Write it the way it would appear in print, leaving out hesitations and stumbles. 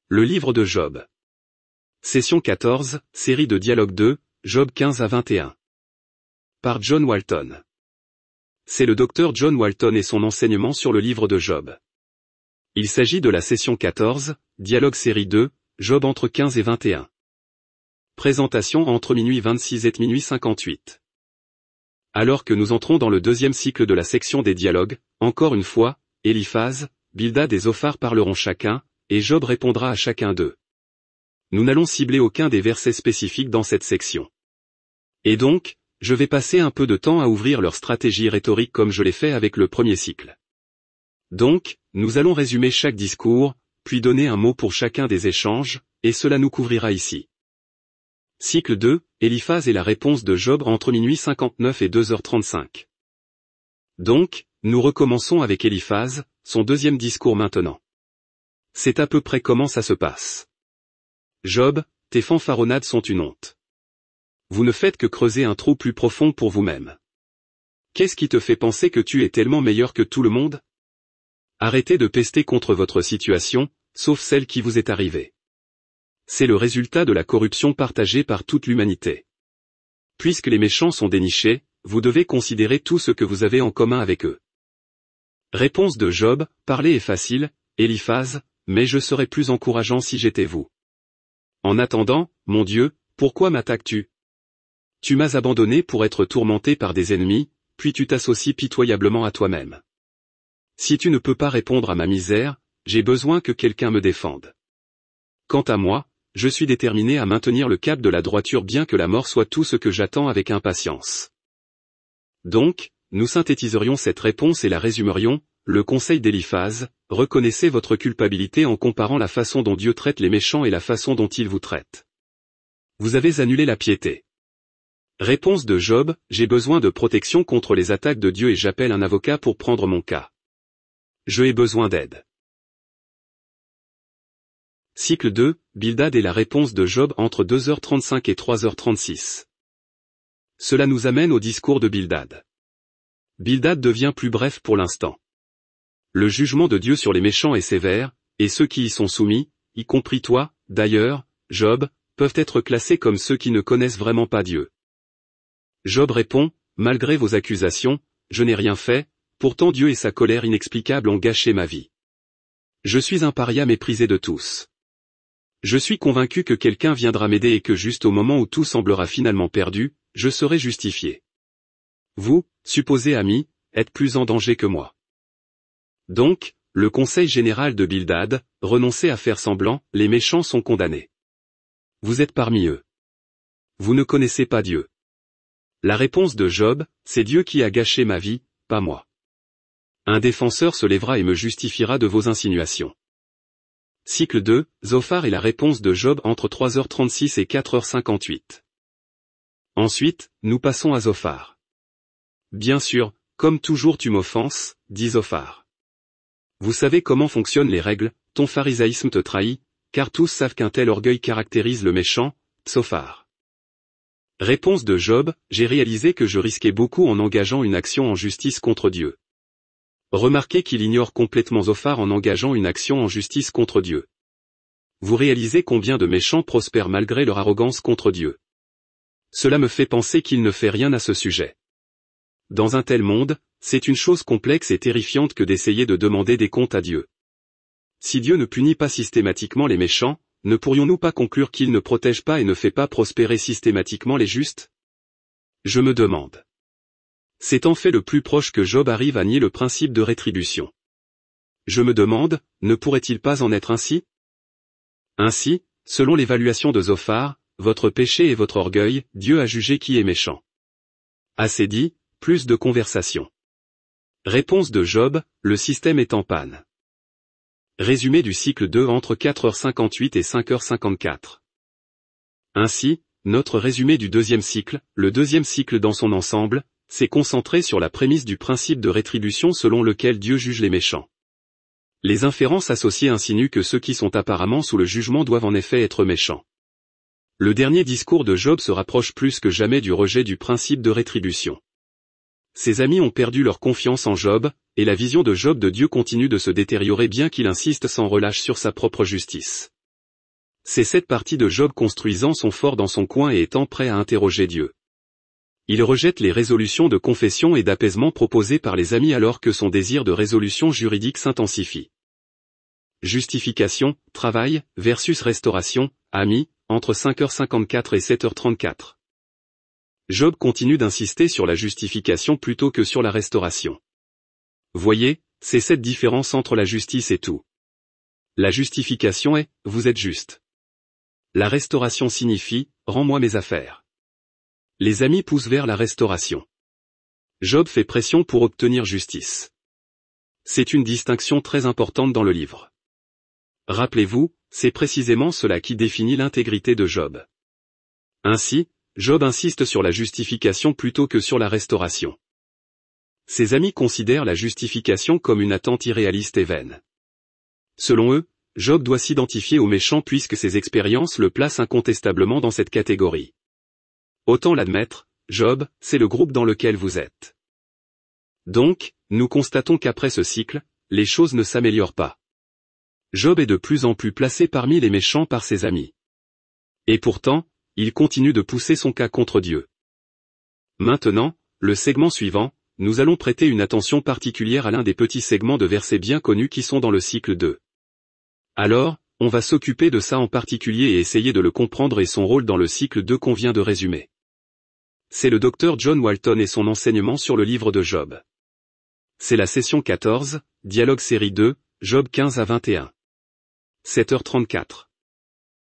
Le livre de Job. Session 14, série de dialogue 2, Job 15 à 21. Par John Walton. C'est le docteur John Walton et son enseignement sur le livre de Job. Il s'agit de la session 14, dialogue série 2, Job entre 15 et 21. Présentation entre minuit 26 et minuit 58. Alors que nous entrons dans le deuxième cycle de la section des dialogues, encore une fois, Éliphaz, Bildad et Zophar parleront chacun, et Job répondra à chacun d'eux. Nous n'allons cibler aucun des versets spécifiques dans cette section. Et donc, je vais passer un peu de temps à ouvrir leur stratégie rhétorique comme je l'ai fait avec le premier cycle. Donc, nous allons résumer chaque discours, puis donner un mot pour chacun des échanges, et cela nous couvrira ici. Cycle 2, Éliphaz et la réponse de Job entre minuit 59 et 2h35. Donc, nous recommençons avec Éliphaz, son deuxième discours maintenant. C'est à peu près comment ça se passe. Job, tes fanfaronnades sont une honte. Vous ne faites que creuser un trou plus profond pour vous-même. Qu'est-ce qui te fait penser que tu es tellement meilleur que tout le monde? Arrêtez de pester contre votre situation, sauf celle qui vous est arrivée. C'est le résultat de la corruption partagée par toute l'humanité. Puisque les méchants sont dénichés, vous devez considérer tout ce que vous avez en commun avec eux. Réponse de Job, parler est facile, Éliphaz, mais je serais plus encourageant si j'étais vous. En attendant, mon Dieu, pourquoi m'attaques-tu? Tu m'as abandonné pour être tourmenté par des ennemis, puis tu t'associes pitoyablement à toi-même. Si tu ne peux pas répondre à ma misère, j'ai besoin que quelqu'un me défende. Quant à moi, je suis déterminé à maintenir le cap de la droiture bien que la mort soit tout ce que j'attends avec impatience. Donc, nous synthétiserions cette réponse et la résumerions, le conseil d'Éliphaz, reconnaissez votre culpabilité en comparant la façon dont Dieu traite les méchants et la façon dont il vous traite. Vous avez annulé la piété. Réponse de Job, j'ai besoin de protection contre les attaques de Dieu et j'appelle un avocat pour prendre mon cas. Je ai besoin d'aide. Cycle 2, Bildad et la réponse de Job entre 2h35 et 3h36. Cela nous amène au discours de Bildad. Bildad devient plus bref pour l'instant. Le jugement de Dieu sur les méchants est sévère, et ceux qui y sont soumis, y compris toi, d'ailleurs, Job, peuvent être classés comme ceux qui ne connaissent vraiment pas Dieu. Job répond, malgré vos accusations, je n'ai rien fait, pourtant Dieu et sa colère inexplicable ont gâché ma vie. Je suis un paria méprisé de tous. Je suis convaincu que quelqu'un viendra m'aider et que juste au moment où tout semblera finalement perdu, je serai justifié. Vous, supposés amis, êtes plus en danger que moi. Donc, le conseil général de Bildad, renoncez à faire semblant, les méchants sont condamnés. Vous êtes parmi eux. Vous ne connaissez pas Dieu. La réponse de Job, c'est Dieu qui a gâché ma vie, pas moi. Un défenseur se lèvera et me justifiera de vos insinuations. Cycle 2, Zophar et la réponse de Job entre 3h36 et 4h58. Ensuite, nous passons à Zophar. Bien sûr, comme toujours tu m'offenses, dit Zophar. Vous savez comment fonctionnent les règles, ton pharisaïsme te trahit, car tous savent qu'un tel orgueil caractérise le méchant, Zophar. Réponse de Job, j'ai réalisé que je risquais beaucoup en engageant une action en justice contre Dieu. Remarquez qu'il ignore complètement Zophar en engageant une action en justice contre Dieu. Vous réalisez combien de méchants prospèrent malgré leur arrogance contre Dieu. Cela me fait penser qu'il ne fait rien à ce sujet. Dans un tel monde, c'est une chose complexe et terrifiante que d'essayer de demander des comptes à Dieu. Si Dieu ne punit pas systématiquement les méchants, ne pourrions-nous pas conclure qu'il ne protège pas et ne fait pas prospérer systématiquement les justes? Je me demande. C'est en fait le plus proche que Job arrive à nier le principe de rétribution. Je me demande, ne pourrait-il pas en être ainsi? Ainsi, selon l'évaluation de Zophar, votre péché et votre orgueil, Dieu a jugé qui est méchant. Assez dit, plus de conversation. Réponse de Job, le système est en panne. Résumé du cycle 2 entre 4h58 et 5h54. Ainsi, notre résumé du deuxième cycle, le deuxième cycle dans son ensemble, s'est concentré sur la prémisse du principe de rétribution selon lequel Dieu juge les méchants. Les inférences associées insinuent que ceux qui sont apparemment sous le jugement doivent en effet être méchants. Le dernier discours de Job se rapproche plus que jamais du rejet du principe de rétribution. Ses amis ont perdu leur confiance en Job, et la vision de Job de Dieu continue de se détériorer bien qu'il insiste sans relâche sur sa propre justice. Ces 7 parties de Job construisant son fort dans son coin et étant prêt à interroger Dieu. Il rejette les résolutions de confession et d'apaisement proposées par les amis alors que son désir de résolution juridique s'intensifie. Justification, travail, versus restauration, amis, entre 5h54 et 7h34. Job continue d'insister sur la justification plutôt que sur la restauration. Voyez, c'est cette différence entre la justice et tout. La justification est, vous êtes juste. La restauration signifie, rends-moi mes affaires. Les amis poussent vers la restauration. Job fait pression pour obtenir justice. C'est une distinction très importante dans le livre. Rappelez-vous, c'est précisément cela qui définit l'intégrité de Job. Ainsi, Job insiste sur la justification plutôt que sur la restauration. Ses amis considèrent la justification comme une attente irréaliste et vaine. Selon eux, Job doit s'identifier au méchant puisque ses expériences le placent incontestablement dans cette catégorie. Autant l'admettre, Job, c'est le groupe dans lequel vous êtes. Donc, nous constatons qu'après ce cycle, les choses ne s'améliorent pas. Job est de plus en plus placé parmi les méchants par ses amis. Et pourtant, il continue de pousser son cas contre Dieu. Maintenant, le segment suivant, nous allons prêter une attention particulière à l'un des petits segments de versets bien connus qui sont dans le cycle 2. Alors, on va s'occuper de ça en particulier et essayer de le comprendre et son rôle dans le cycle 2 qu'on vient de résumer. C'est le Dr John Walton et son enseignement sur le livre de Job. C'est la session 14, dialogue série 2, Job 15 à 21. 7h34.